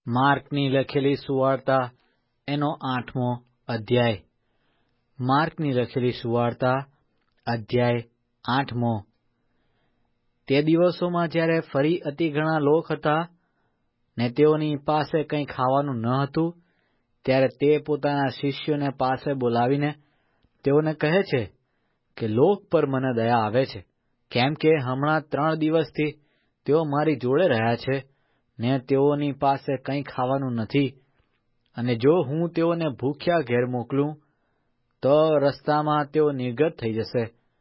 માર્કની લખેલી સુવાર્તા એનો 8મો અધ્યાય. માર્કની લખેલી સુવાર્તા અધ્યાય 8મો. તે દિવસોમાં જ્યારે ફરી અતિ ઘણા લોક હતા ને તેઓની પાસે કંઈ ખાવાનું ન હતું, ત્યારે તે પોતાના શિષ્યોને પાસે બોલાવીને તેઓને કહે છે કે લોક પર મને દયા આવે છે, કેમ કે હમણાં 3 દિવસથી તેઓ મારી જોડે રહ્યા છે ને તેઓની પાસે કંઈ ખાવાનું નથી. અને જો હું તેઓને ભૂખ્યા ઘેર મોકલું તો રસ્તામાં તેઓ નિર્ગત થઈ જશે.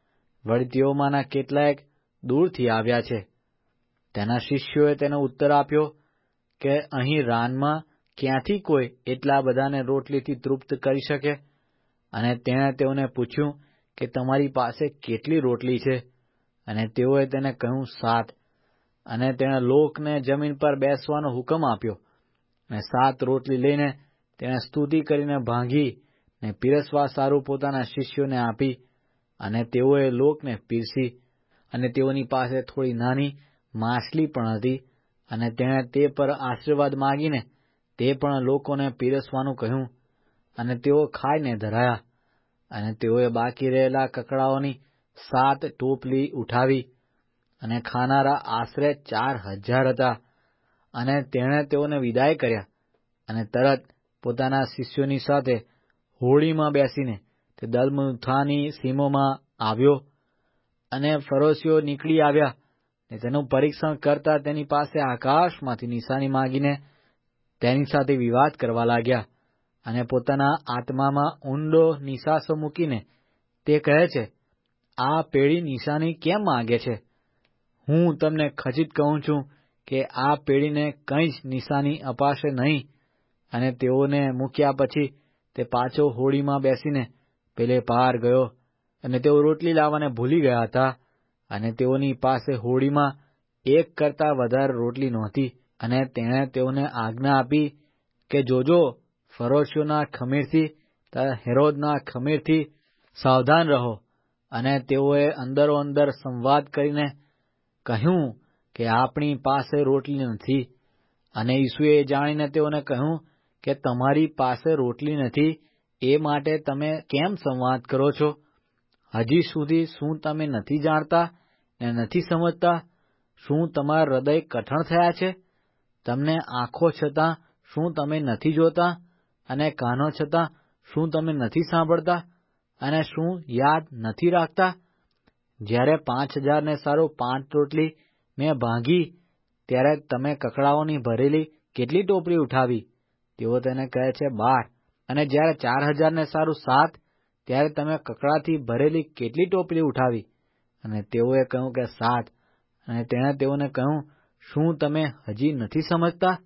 વળી તેઓમાંના કેટલાક દૂરથી આવ્યા છે. તેના શિષ્યોએ તેનો ઉત્તર આપ્યો કે અહીં રાનમાં ક્યાંથી કોઈ એટલા બધાને રોટલીથી તૃપ્ત કરી શકે? અને તેણે તેઓને પૂછ્યું કે તમારી પાસે કેટલી રોટલી છે? અને તેઓએ તેને કહ્યું 7. અને તેણે લોકને જમીન પર બેસવાનો હુકમ આપ્યો. અને 7 રોટલી લઈને તેણે સ્તુતિ કરીને ભાંગી ને પીરસવા સારું પોતાના શિષ્યોને આપી. અને તેઓએ લોકને પીરસી. અને તેઓની પાસે થોડી નાની માછલી પણ હતી. અને તેણે તે પર આશીર્વાદ માગીને તે પણ લોકોને પીરસવાનું કહ્યું. અને તેઓ ખાઈને ધરાયા. અને તેઓએ બાકી રહેલા કકડાઓની 7 ટોપલી ઉઠાવી. અને ખાનારા આશરે 4,000 હતા. અને તેણે તેઓને વિદાય કર્યા. અને તરત પોતાના શિષ્યોની સાથે હોડીમાં બેસીને તે દલમનૂથાની સીમોમાં આવ્યો. અને ફરોશીઓ નીકળી આવ્યા ને તેનું પરીક્ષણ કરતા તેની પાસે આકાશમાંથી નિશાની માંગીને તેની સાથે વિવાદ કરવા લાગ્યા. અને પોતાના આત્મામાં ઊંડો નિસાસો મૂકીને તે કહે છે, આ પેઢી નિશાની કેમ માંગે છે? હું તમને ખચિત કહું છું કે આ પેઢીને કંઈ જ નિશાની અપાશે નહીં. અને તેઓને મૂક્યા પછી તે પાછો હોડીમાં બેસીને પેલે પાર ગયો. અને તેઓ રોટલી લાવવાને ભૂલી ગયા હતા. અને તેઓની પાસે હોડીમાં 1 કરતાં વધારે રોટલી નહોતી. અને તેણે તેઓને આજ્ઞા આપી કે જોજો, ફરોશીઓના ખમીરથી તથા હેરોદના ખમીરથી સાવધાન રહો. અને તેઓએ અંદરો અંદર સંવાદ કરીને કહ્યું કે આપણી પાસે રોટલી નથી. અને ઈસુએ જાણીને તેઓને કહ્યું કે તમારી પાસે રોટલી નથી, એ માટે તમે કેમ સંવાદ કરો છો? હજી સુધી શું તમે નથી જાણતા ને નથી સમજતા? શું તમારા હૃદય કઠણ થયા છે? તમને આંખો છતાં શું તમે નથી જોતા? અને કાનો છતાં શું તમે નથી સાંભળતા? અને શું યાદ નથી રાખતા? જ્યારે 5,000ને સારું 5 રોટલી મેં ભાંગી, ત્યારે તમે કકડાઓની ભરેલી કેટલી ટોપલી ઉઠાવી? તેઓ તેને કહે છે 12. અને જ્યારે 4,000ને સારું 7, ત્યારે તમે કકડાથી ભરેલી કેટલી ટોપલી ઉઠાવી? અને તેઓએ કહ્યું કે 7. અને તેણે તેઓને કહ્યું, શું તમે હજી નથી સમજતા?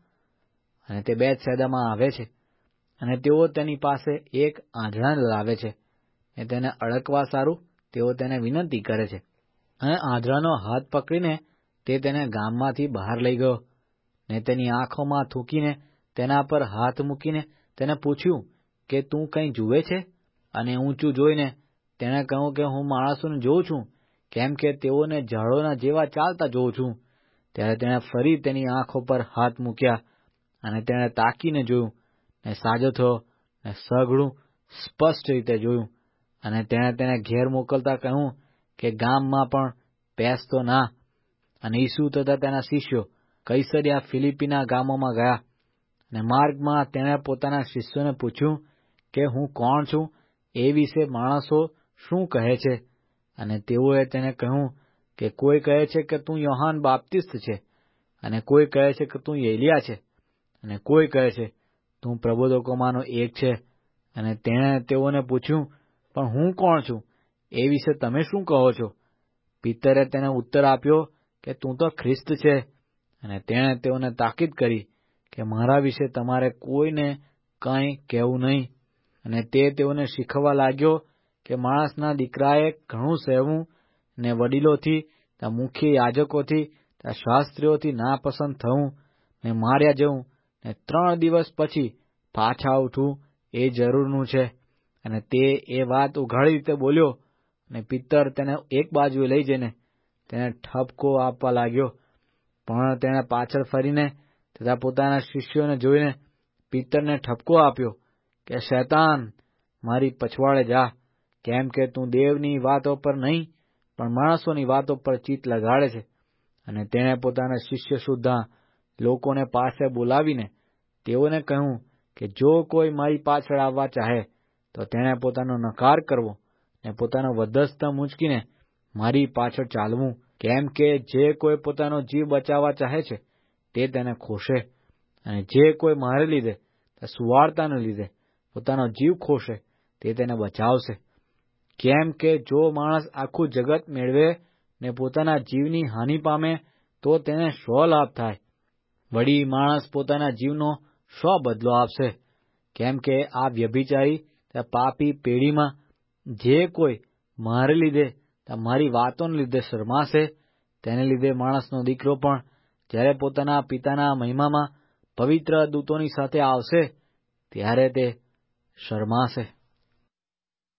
અને તે બેથસેદામાં આવે છે. અને તેઓ તેની પાસે એક આંધળાને લાવે છે ને તેને અડકવા સારું તેઓ તેને વિનંતી કરે છે. અને આંધળાનો હાથ પકડીને તે તેને ગામમાંથી બહાર લઈ ગયો ને તેની આંખોમાં થૂંકીને તેના પર હાથ મૂકીને તેને પૂછ્યું કે તું કંઈ જુએ છે? અને ઊંચું જોઈને તેણે કહ્યું કે હું માણસોને જોઉં છું, કેમ કે તેઓને ઝાડોના જેવા ચાલતા જોઉં છું. ત્યારે તેણે ફરી તેની આંખો પર હાથ મૂક્યા. અને તેણે તાકીને જોયું ને સાજો થયો ને સઘળું સ્પષ્ટ રીતે જોયું. અને તેણે તેને ઘેર મોકલતા કહ્યું કે ગામમાં પણ પેસતો ના. અને ઈસુ તથા તેના શિષ્યો કૈસરિયા ફિલિપ્પીના ગામોમાં ગયા. અને માર્ગમાં તેણે પોતાના શિષ્યોને પૂછ્યું કે હું કોણ છું, એ વિશે માણસો શું કહે છે? અને તેઓએ તેને કહ્યું કે કોઈ કહે છે કે તું યોહાન બાપ્તિસ્ત છે, અને કોઈ કહે છે કે તું એલિયા છે, અને કોઈ કહે છે તું પ્રબોધકોમાંનો એક છે. અને તેણે તેઓને પૂછ્યું, પણ હું કોણ છું, એ વિશે તમે શું કહો છો? પિતરે તેને ઉત્તર આપ્યો કે તું તો ખ્રિસ્ત છે. અને તેણે તેઓને તાકીદ કરી કે મારા વિશે તમારે કોઈને કંઈ કહેવું નહીં. અને તે તેઓને શીખવવા લાગ્યો કે માણસના દીકરાએ ઘણું સહેવું ને વડીલોથી, મુખ્ય યાજકોથી, શાસ્ત્રીઓથી નાપસંદ થવું ને માર્યા જવું ને 3 દિવસ પછી પાછા ઉઠવું એ જરૂરનું છે. અને તે એ વાત ઉઘાડી રીતે બોલ્યો. અને પિત્તર તેને એક બાજુએ લઈ જઈને તેને ઠપકો આપવા લાગ્યો. પણ તેણે પાછળ ફરીને તથા પોતાના શિષ્યોને જોઈને પિત્તરને ઠપકો આપ્યો કે શૈતાન, મારી પછવાડે જા, કેમ કે તું દેવની વાતો પર નહીં પણ માણસોની વાતો પર ચિત્ત લગાડે છે. અને તેણે પોતાના શિષ્ય સુદ્ધા લોકોને પાસે બોલાવીને તેઓને કહ્યું કે જો કોઈ મારી પાછળ આવવા ચાહે તો તેણે પોતાનો નકાર કરવો ને પોતાનો વધસ્તંભ ઊંચકીને મારી પાછળ ચાલવું. કેમ કે જે કોઈ પોતાનો જીવ બચાવવા ચાહે છે તે તેને ખોશે, અને જે કોઈ મારે લીધે સુવાર્તાને લીધે પોતાનો જીવ ખોશે તે તેને બચાવશે. કેમ કે જો માણસ આખું જગત મેળવે ને પોતાના જીવની હાનિ પામે તો તેને શો લાભ થાય? વળી માણસ પોતાના જીવનો શો બદલો આપશે? કેમ કે આ વ્યભિચારી પાપી પેઢીમાં જે કોઈ મારે લીધે મારી વાતોને લીધે શરમાશે, તેને લીધે માણસનો દીકરો પણ જ્યારે પોતાના પિતાના મહિમામાં પવિત્ર દૂતોની સાથે આવશે ત્યારે તે શરમાશે.